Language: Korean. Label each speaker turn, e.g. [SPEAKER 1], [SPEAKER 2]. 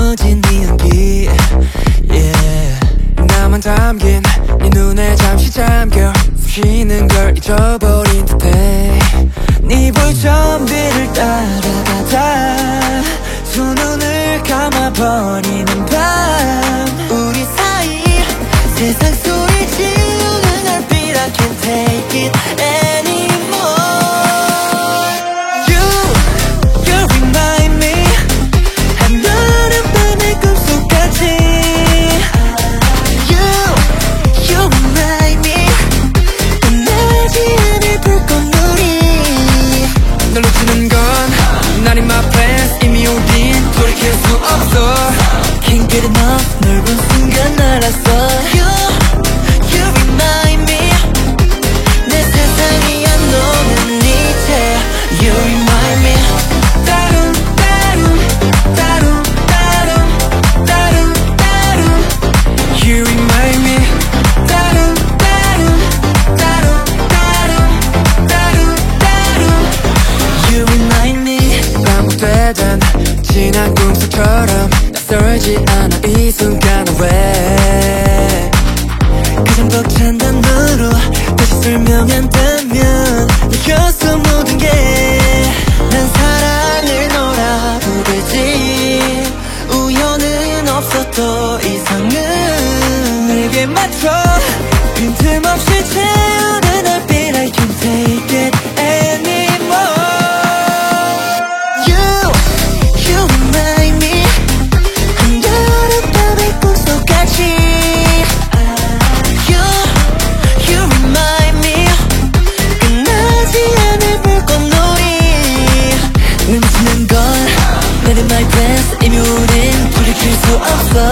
[SPEAKER 1] 꺼진 네 연기 yeah. 나만 담긴 네 눈에 잠시 잠겨 쉬는 걸 잊어버린 듯해 네 볼점들을 따라가다 두 눈을 감아버리는 밤 우리 사이 세상 소리 지우는 얼빛 I can't take it anymore You remind me 한여름 밤의 꿈속까지 You remind me 끝나지 않을 불꽃놀이 널 놓치는 건 Not in my plans 이미 오긴 돌이킬 수 없어 Can't get enough 널 본 순간 알았어 You remind me 내 세상이 안 노는 이제 You remind me 따름 따름 따름 따름 따름 따름 You remind me 따름 따름 따름 따름 따름 따름 You remind me 반복되던 지난 꿈속처럼 낯설지 않아 이 순간은 왜 가장 벅찬 단어로 다시 설명한다면 느꼈어 모든 게 난 사랑을 너라 부르지 우연은 없어 더 이상은 내게 맞춰 빈틈없이 채우는 얼빛 I can't take it anymore You remind me 한여름 밤의 꿈속까지 You remind me 끝나지 않을 불꽃놀이 내 미치는 건 Not in my plans 이미 우린 돌이킬 수 없어